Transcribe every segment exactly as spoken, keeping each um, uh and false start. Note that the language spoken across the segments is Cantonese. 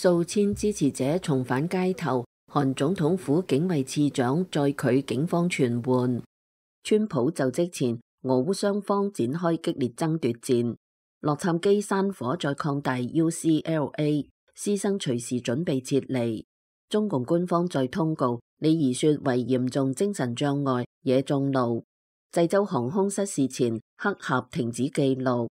數千支持者重返街頭，韓總統府警衛次長再拒警方傳喚。川普就職前，俄烏雙方展開激烈爭奪戰。洛杉磯山火再擴大 U C L A， 師生隨時準備撤離。中共官方再通告李怡雪為嚴重精神障礙，惹眾怒。濟州航空失事前，黑盒停止記錄。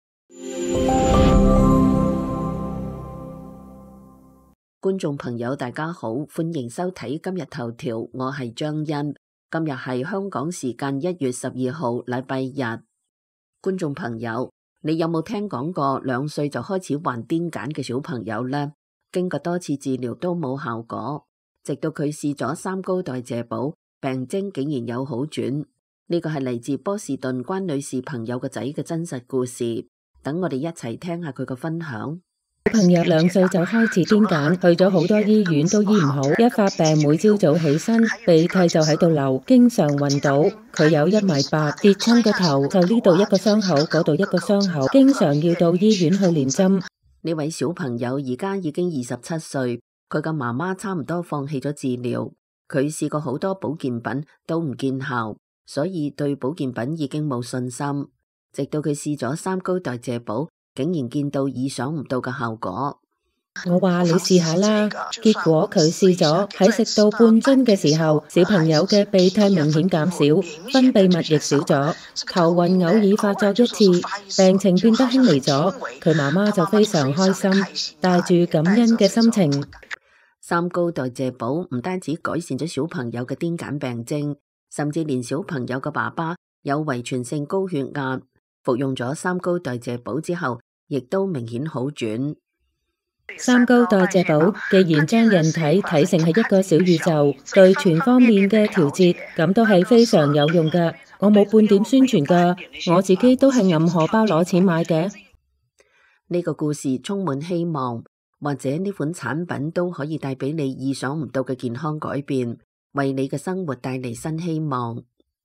觀眾朋友大家好，歡迎收睇今日頭條，我係張欣。今日係香港時間一月十二號禮拜日。觀眾朋友，你有冇聽講過兩歲就開始患癲癇嘅小朋友呢？經過多次治療都冇效果，直到佢試咗三高代謝寶，病徵竟然有好轉。呢個係嚟自波士頓關女士朋友個仔嘅真實故事，等我哋一齊聽下佢嘅分享。 小朋友兩歲就開始癲癇，去咗好多醫院都醫唔好，一發病每朝早起身鼻涕就喺度流，經常暈倒。佢有一米八，跌親個頭就呢度一個傷口，嗰度一個傷口，經常要到醫院去連針。 呢位小朋友而家已經二十七歲，佢嘅媽媽差唔多放棄咗治療，佢試過好多保健品都唔見效，所以對保健品已經冇信心。直到佢試咗三高代謝寶，竟然見到意想唔到嘅效果。 我話你試下啦，結果佢試咗，喺食到半樽嘅時候，小朋友嘅鼻涕明顯減少，分泌物亦少咗，頭暈偶爾發作一次，病情變得輕微咗。佢媽媽就非常開心，帶住感恩嘅心情。 三高代謝寶唔單止改善咗小朋友嘅癲癇病徵，甚至連小朋友嘅爸爸有遺傳性高血壓，服用咗三高代謝寶之後，亦都明顯好轉。 三高代謝寶既然將人體睇成係一個小宇宙，對全方面嘅調節，咁都係非常有用㗎。我冇半點宣傳㗎，我自己都係揞荷包攞錢買嘅。 呢個故事充滿希望，或者呢款產品都可以帶俾你意想唔到嘅健康改變，為你嘅生活帶嚟新希望。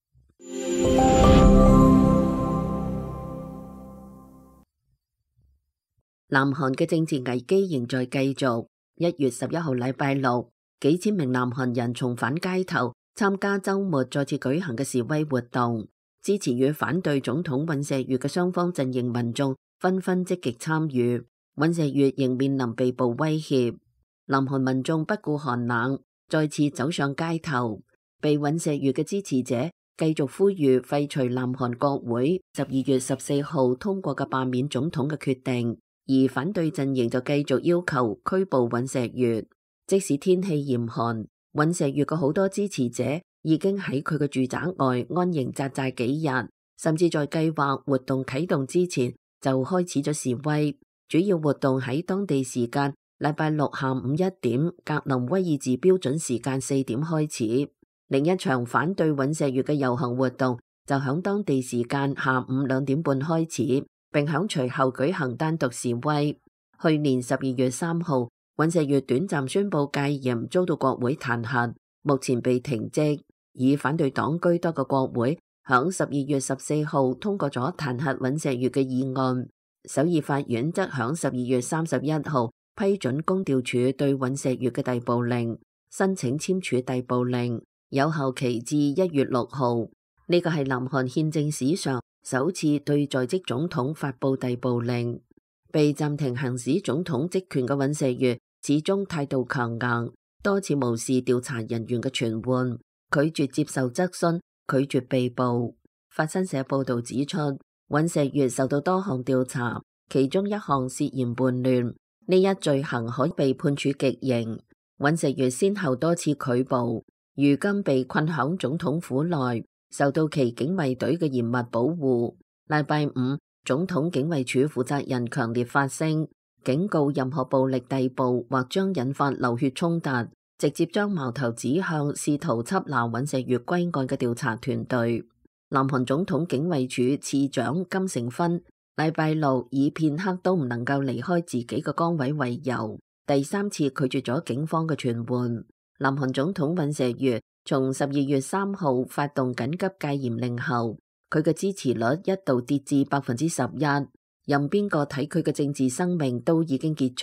南韓嘅政治危機仍在繼續。一月十一號禮拜六，幾千名南韓人重返街頭，參加周末再次舉行嘅示威活動，支持與反對總統尹錫悅嘅雙方陣營民眾紛紛積極參與。尹錫悅仍面臨被捕威脅，南韓民眾不顧寒冷，再次走上街頭。被尹錫悅嘅支持者繼續呼籲廢除南韓國會十二月十四號通過嘅罷免總統嘅決定。而反對陣營就繼續要求拘捕尹錫悅，即使天氣嚴寒，尹錫悅嘅好多支持者已經喺佢嘅住宅外安營紮寨幾日，甚至在計劃活動啟動之前就開始咗示威。主要活動喺當地時間禮拜六下午一點，格林威爾治標準時間四點開始。另一場反對尹錫悅嘅遊行活動就響當地時間下午兩點半開始，並響隨後舉行單獨示威。去年十二月三號，尹錫悅短暫宣布戒嚴，遭到國會彈劾，目前被停職。以反對黨居多嘅國會，響十二月十四號通過咗彈劾尹錫悅嘅議案。首爾法院則響十二月三十一號批准公調處對尹錫悅嘅逮捕令，申請簽署逮捕令，有效期至一月六號。呢個係南韓憲政史上首次對在職總統發布逮捕令。被暫停行使總統職權嘅尹錫悅始終態度強硬，多次無視調查人員嘅傳喚，拒絕接受質詢，拒絕被捕。法新社報道指出，尹錫悅受到多項調查，其中一項涉嫌叛亂，呢一罪行可被判處極刑。尹錫悅先後多次拒捕，如今被困響總統府內，受到其警衛隊嘅嚴密保護。禮拜五，總統警衛處負責人強烈發聲，警告任何暴力逮捕或將引發流血衝突，直接將矛頭指向試圖緝拿尹錫悅歸案嘅調查團隊。南韓總統警衛處次長金成勳禮拜六以片刻都唔能夠離開自己嘅崗位為由，第三次拒絕咗警方嘅傳喚。南韓總統尹錫悅從十二月三號發動緊急戒嚴令後，佢嘅支持率一度跌至百分之十一，任邊個睇佢嘅政治生命都已經結束，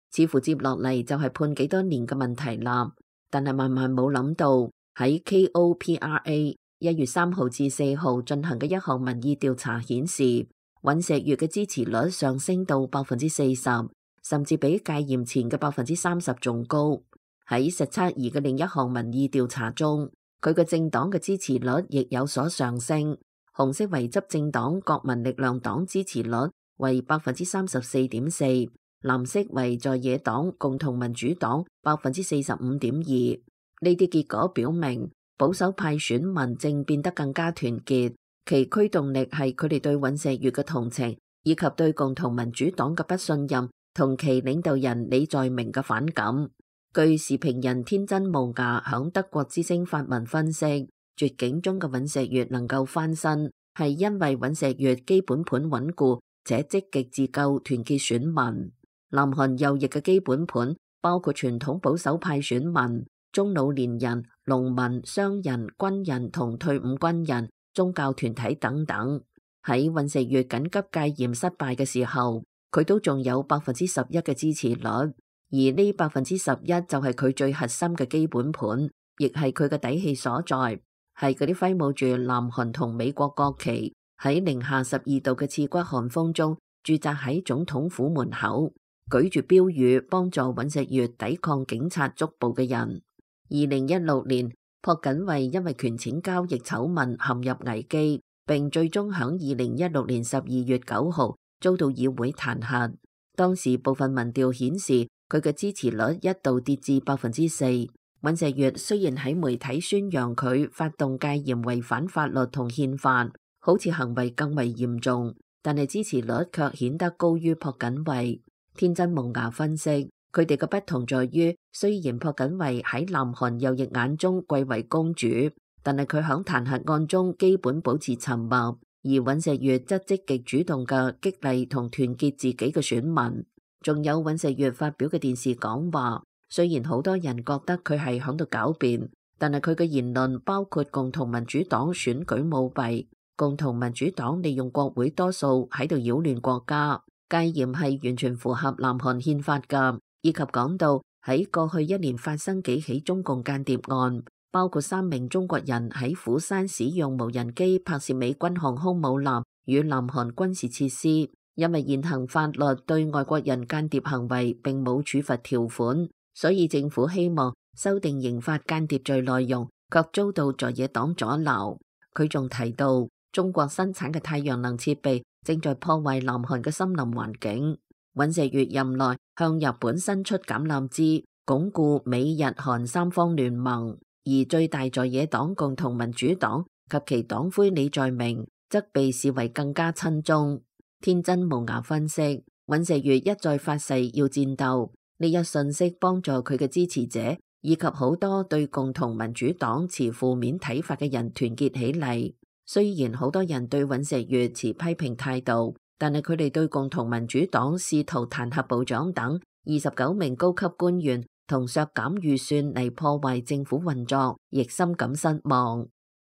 似乎接落嚟就係判幾多年嘅問題啦。但係萬萬冇諗到喺 K O P R A 一月三號至四號進行嘅一項民意調查顯示，尹錫悅嘅支持率上升到百分之四十，甚至比戒嚴前嘅百分之三十仲高。喺實測兒嘅另一項民意調查中，佢嘅政黨嘅支持率亦有所上升。紅色為執政黨國民力量黨支持率為百分之三十四點四，藍色為在野黨共同民主黨百分之四十五點二。呢啲結果表明，保守派選民正變得更加團結，其驅動力係佢哋對尹錫悅嘅同情，以及對共同民主黨嘅不信任同其領導人李在明嘅反感。據時評人天真無涯響德國之聲發文分析，絕境中嘅尹錫悅能夠翻身，係因為尹錫悅基本盤穩固且積極自救，團結選民。南韓右翼嘅基本盤包括傳統保守派選民、中老年人、農民、商人、軍人同退伍軍人、宗教團體等等。喺尹錫悅緊急戒嚴失敗嘅時候，佢都仲有百分之十一嘅支持率。而呢百分之十一就係佢最核心嘅基本盤，亦係佢嘅底氣所在，係嗰啲揮舞住南韓同美國國旗喺零下十二度嘅刺骨寒風中駐紮喺總統府門口，舉住標語幫助尹錫悅抵抗警察捉捕嘅人。二零一六年，朴槿惠因為權錢交易醜聞陷入危機，並最終響二零一六年十二月九號遭到議會彈劾。當時部分民調顯示，佢嘅支持率一度跌至百分之四。尹錫悅雖然喺媒體宣揚佢發動戒嚴違反法律同憲法，好似行為更為嚴重，但係支持率卻顯得高於朴槿惠。天真無涯分析，佢哋嘅不同在於，雖然朴槿惠喺南韓右翼眼中貴為公主，但係佢響彈劾案中基本保持沉默，而尹錫悅則積極主動嘅激勵同團結自己嘅選民。仲有尹錫悅發表嘅電視講話，雖然好多人覺得佢係響度狡辯，但係佢嘅言論包括共同民主黨選舉舞弊，共同民主黨利用國會多數喺度擾亂國家，戒嚴係完全符合南韓憲法㗎，以及講到喺過去一年發生幾起中共間諜案，包括三名中國人喺釜山使用無人機拍攝美軍航空母艦與南韓軍事設施。因為現行法律對外國人間諜行為並冇處罰條款，所以政府希望修訂刑法間諜罪內容，卻遭到在野黨阻撓。佢仲提到，中國生產嘅太陽能設備正在破壞南韓嘅森林環境。尹錫悅任內向日本伸出橄欖枝，鞏固美日韓三方聯盟，而最大在野黨共同民主黨及其黨魁李在明則被視為更加親中。天真無涯分析，尹錫悅一再發誓要戰鬥，呢一信息幫助佢嘅支持者以及好多對共同民主黨持負面睇法嘅人團結起嚟。雖然好多人對尹錫悅持批評態度，但係佢哋對共同民主黨試圖彈劾部長等二十九名高級官員同削減預算嚟破壞政府運作，亦深感失望。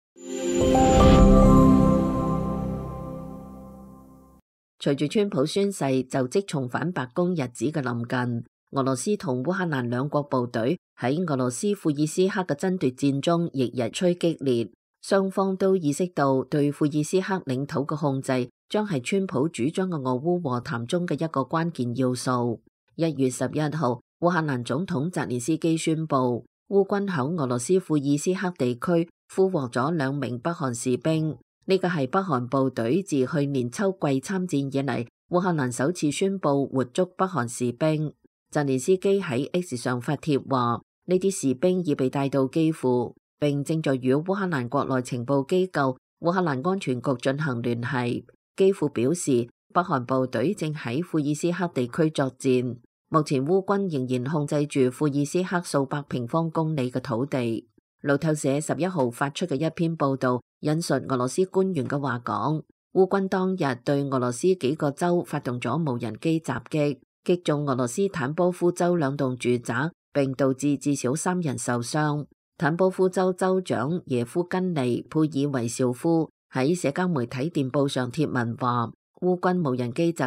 隨住川普宣誓就職重返白宮日子嘅臨近，俄羅斯同烏克蘭兩國部隊喺俄羅斯庫爾斯克嘅爭奪戰中亦日趨激烈，雙方都意識到對庫爾斯克領土嘅控制將係川普主張嘅俄烏和談中嘅一個關鍵要素。一月十一號，烏克蘭總統澤連斯基宣布，烏軍響俄羅斯庫爾斯克地區俘獲咗兩名北韓士兵。呢個係北韓部隊自去年秋季參戰以嚟，烏克蘭首次宣布活捉北韓士兵。澤連斯基喺 X 上發帖話，呢啲士兵已被帶到基輔，並正在與烏克蘭國內情報機構、烏克蘭安全局進行聯繫。基輔表示，北韓部隊正喺庫爾斯克地區作戰。目前烏軍仍然控制住庫爾斯克數百平方公里嘅土地。路透社十一號發出嘅一篇報道，引述俄羅斯官員嘅話講，烏軍當日對俄羅斯幾個州發動咗無人機襲擊，擊中俄羅斯坦波夫州兩棟住宅，並導致至少三人受傷。坦波夫州州長耶夫根尼佩爾維紹夫喺社交媒體電報上貼文話，烏軍無人機襲擊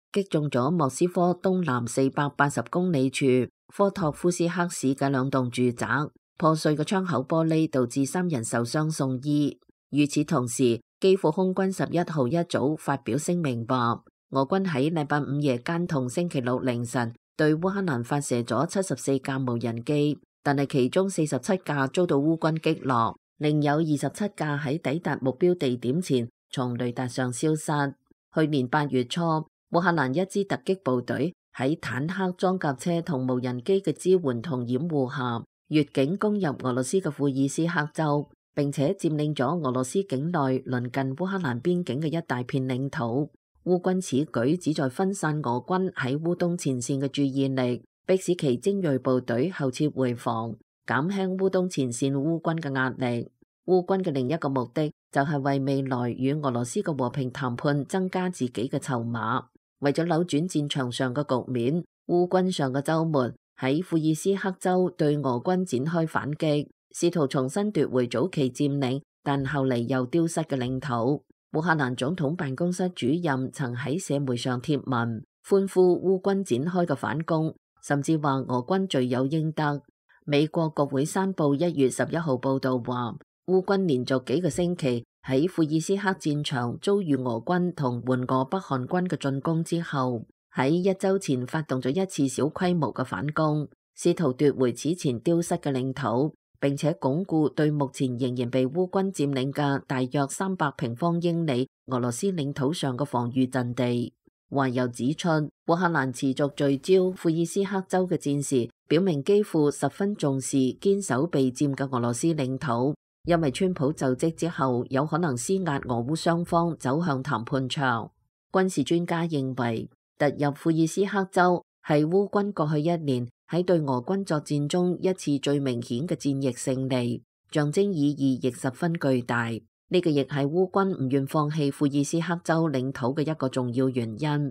擊中咗莫斯科東南四百八十公里處科托夫斯克市嘅兩棟住宅，破碎嘅窗口玻璃導致三人受傷送醫。與此同時，基輔空軍十一號一早發表聲明話，俄軍喺禮拜五夜間同星期六凌晨對烏克蘭發射咗七十四架無人機，但係其中四十七架遭到烏軍擊落，另有二十七架喺抵達目標地點前從雷達上消失。去年八月初，烏克蘭一支突擊部隊喺坦克、裝甲車同無人機嘅支援同掩護下，越境攻入俄羅斯嘅庫爾斯克州，並且佔領咗俄羅斯境內鄰近烏克蘭邊境嘅一大片領土。烏軍此舉旨在分散俄軍喺烏東前線嘅注意力，迫使其精銳部隊後撤回防，減輕烏東前線烏軍嘅壓力。烏軍嘅另一個目的就係為未來與俄羅斯嘅和平談判增加自己嘅籌碼。為咗扭轉戰場上嘅局面，烏軍上個週末喺庫爾斯克州對俄軍展開反擊，試圖重新奪回早期佔領但後嚟又丟失嘅領土。烏克蘭總統辦公室主任曾喺社媒上貼文歡呼烏軍展開嘅反攻，甚至話俄軍罪有應得。美國國會山報一月十一號報道話，烏軍連續幾個星期喺庫爾斯克戰場遭遇俄軍同援俄北韓軍嘅進攻之後，喺一週前發動咗一次小規模嘅反攻，試圖奪回此前丟失嘅領土，並且鞏固對目前仍然被烏軍佔領嘅大約三百平方英里俄羅斯領土上嘅防禦陣地。話又指出，烏克蘭持續聚焦庫爾斯克州嘅戰事，表明基輔十分重視堅守被佔嘅俄羅斯領土，因為川普就職之後有可能施壓俄烏雙方走向談判場。軍事專家認為，突入庫爾斯克州係烏軍過去一年喺對俄軍作戰中一次最明顯嘅戰役勝利，象徵意義亦十分巨大。呢個亦係烏軍唔願放棄庫爾斯克州領土嘅一個重要原因。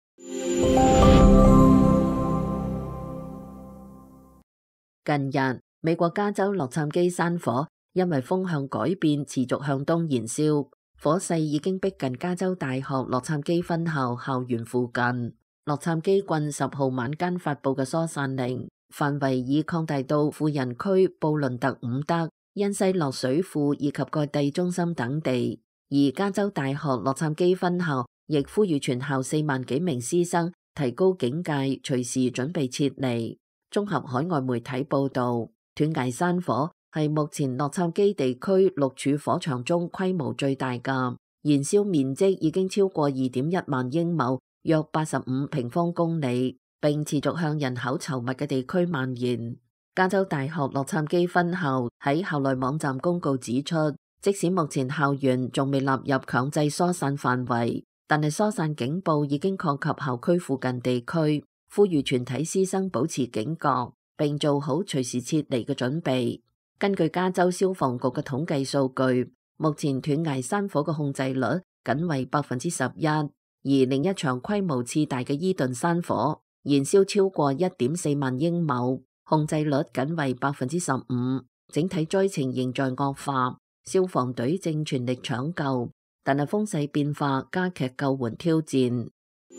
近日，美國加州洛杉磯山火因為風向改變，持續向東燃燒，火勢已經逼近加州大學洛杉磯分校校園附近。洛杉磯郡十號晚間發佈嘅疏散令範圍已擴大到富人區布倫特伍德、恩西洛水庫以及各地中心等地，而加州大學洛杉磯分校亦呼籲全校四萬幾名師生提高警戒，隨時準備撤離。綜合海外媒體報道，斷崖山火係目前洛杉磯地區六處火場中規模最大嘅，燃燒面積已經超過二點一萬英畝，約八十五平方公里，並持續向人口稠密嘅地區蔓延。加州大學洛杉磯分校喺校內網站公告指出，即使目前校園仲未納入強制疏散範圍，但係疏散警報已經擴及校區附近地區，呼籲全體師生保持警覺，並做好隨時撤離嘅準備。根據加州消防局嘅統計數據，目前斷崖山火嘅控制率僅為百分之十一，而另一場規模次大嘅伊頓山火燃燒超過一點四萬英畝，控制率僅為百分之十五，整體災情仍在惡化，消防隊正全力搶救，但係風勢變化加劇救援挑戰。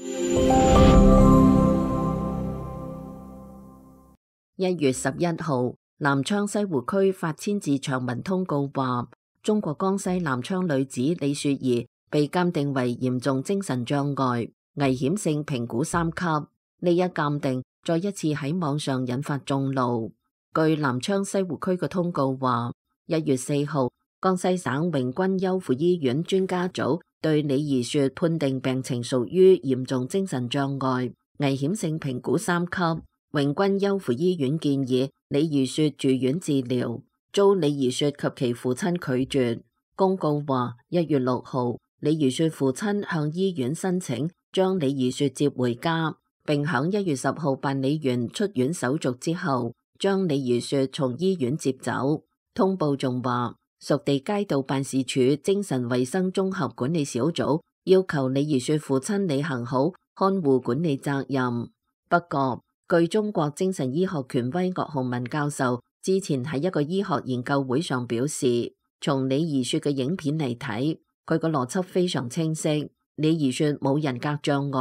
一月十一號，南昌西湖區發千字長文通告話，中國江西南昌女子李雪兒被鑑定為嚴重精神障礙，危險性評估三級。呢一鑑定再一次喺網上引發眾怒。據南昌西湖區嘅通告話，一月四號，江西省榮軍優輔醫院專家組對李怡雪判定病情屬於嚴重精神障礙，危險性評估三級。榮軍優輔醫院建議李怡雪住院治療，遭李怡雪及其父親拒絕。公告話，一月六號，李怡雪父親向醫院申請將李怡雪接回家，並響一月十號辦理完出院手續之後，將李怡雪從醫院接走。通報仲話，屬地街道辦事處精神衛生綜合管理小組要求李怡雪父親履行好看護管理責任。不過，據中國精神醫學權威岳洪文教授之前喺一個醫學研究會上表示，從李怡雪嘅影片嚟睇，佢個邏輯非常清晰。李怡雪冇人格障礙，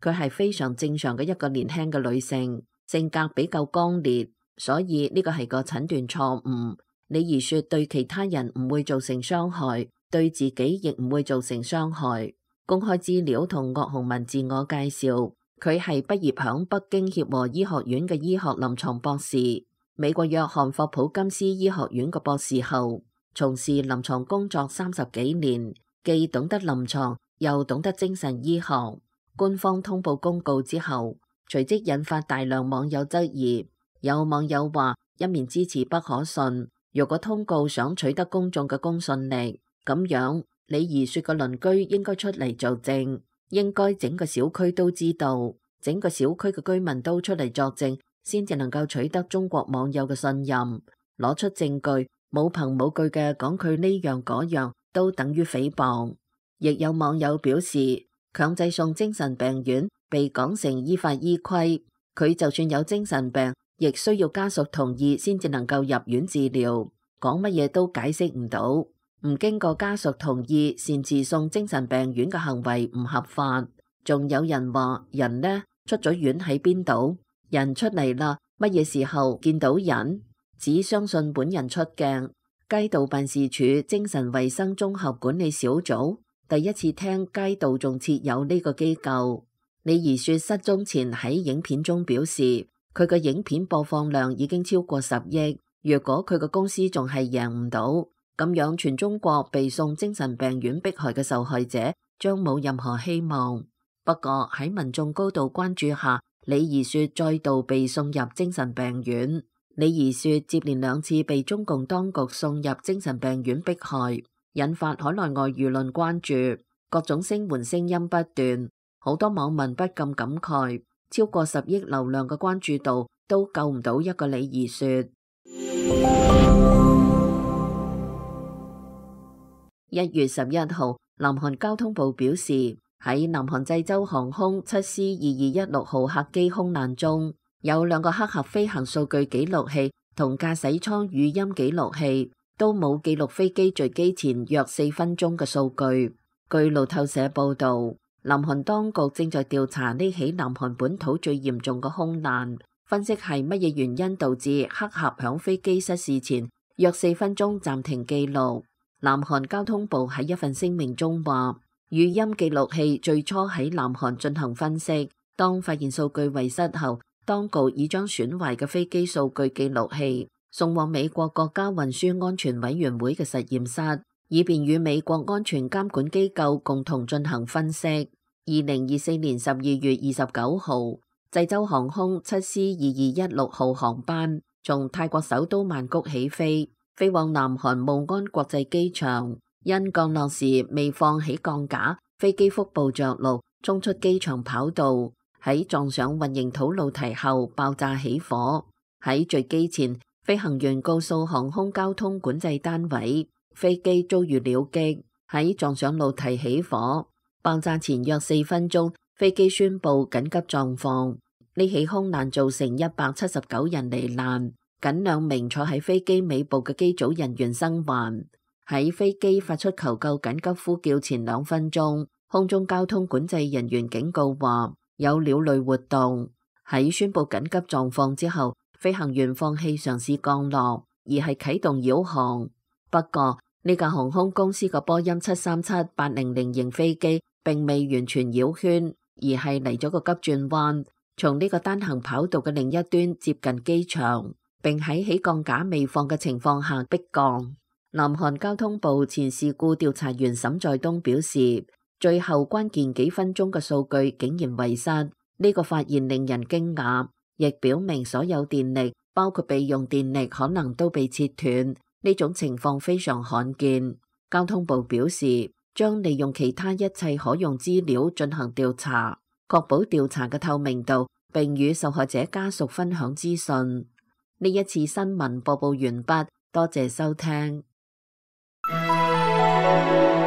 佢係非常正常嘅一個年輕嘅女性，性格比較剛烈，所以呢個係個診斷錯誤。李怡雪對其他人唔會造成傷害，對自己亦唔會造成傷害。公開資料同岳洪文自我介紹，佢係畢業響北京協和醫學院嘅醫學臨床博士，美國約翰霍普金斯醫學院嘅博士後，從事臨床工作三十幾年，既懂得臨床又懂得精神醫學。官方通報公告之後，隨即引發大量網友質疑。有網友話，一面支持不可信，如果通告想取得公眾嘅公信力，咁樣李怡雪嘅鄰居應該出嚟做證，應該整個小區都知道，整個小區嘅居民都出嚟作證，先至能夠取得中國網友嘅信任。攞出證據，冇憑冇據嘅講佢呢樣嗰樣，都等於誹謗。亦有網友表示，強制送精神病院被講成依法依規，佢就算有精神病，亦需要家屬同意先至能夠入院治療，講乜嘢都解釋唔到，唔經過家屬同意擅自送精神病院嘅行為唔合法。仲有人話，人呢？出咗院喺邊度？人出嚟啦，乜嘢時候見到人？只相信本人出鏡。街道辦事處精神衛生綜合管理小組第一次聽街道仲設有呢個機構。李怡雪失蹤前喺影片中表示，佢嘅影片播放量已經超過十億，如果佢嘅公司仲係贏唔到，咁樣全中國被送精神病院迫害嘅受害者將冇任何希望。不過喺民眾高度關注下，李怡雪再度被送入精神病院。李怡雪接連兩次被中共當局送入精神病院迫害，引發海內外輿論關注，各種聲援聲音不斷，好多網民不禁感慨，超過十億流量嘅關注度都救唔到一個李怡雪。一月十一號，南韓交通部表示，喺南韓濟州航空七 C 二二一六號客機空難中，有兩個黑盒飛行數據記錄器同駕駛艙語音記錄器都冇記錄飛機墜機前約四分鐘嘅數據。據路透社報道，南韓當局正在調查呢起南韓本土最嚴重嘅空難，分析係乜嘢原因導致黑盒響飛機失事前約四分鐘暫停記錄。南韓交通部喺一份聲明中話，語音記錄器最初喺南韓進行分析，當發現數據遺失後，當局已將損壞嘅飛機數據記錄器送往美國國家運輸安全委員會嘅實驗室，以便與美國安全監管機構共同進行分析。二零二四年十二月二十九號，濟州航空七 C 二二一六號航班從泰國首都曼谷起飛，飛往南韓慕安國際機場。因降落時未放起降架，飛機腹部着陸，衝出機場跑道，喺撞上混凝土露堤後爆炸起火。喺墜機前，飛行員告訴航空交通管制單位，飛機遭遇鳥擊，喺撞上露堤起火。爆炸前約四分鐘，飛機宣布緊急狀況。呢起空難造成一百七十九人罹難，僅兩名坐喺飛機尾部嘅機組人員生還。喺飛機發出求救緊急呼叫前兩分鐘，空中交通管制人員警告話有鳥類活動。喺宣布緊急狀況之後，飛行員放棄嘗試降落，而係啟動繞航。不過呢架航空公司嘅波音七三七八零零型飛機並未完全繞圈，而係嚟咗個急轉彎，從呢個單行跑道嘅另一端接近機場，並喺起降架未放嘅情況下迫降。南韓交通部前事故調查員沈在東表示，最後關鍵幾分鐘嘅數據竟然遺失，呢個發現令人驚訝，亦表明所有電力，包括備用電力，可能都被切斷。呢種情況非常罕見。交通部表示，將利用其他一切可用資料進行調查，確保調查嘅透明度，並與受害者家屬分享資訊。呢一次新聞播報完畢，多謝收聽。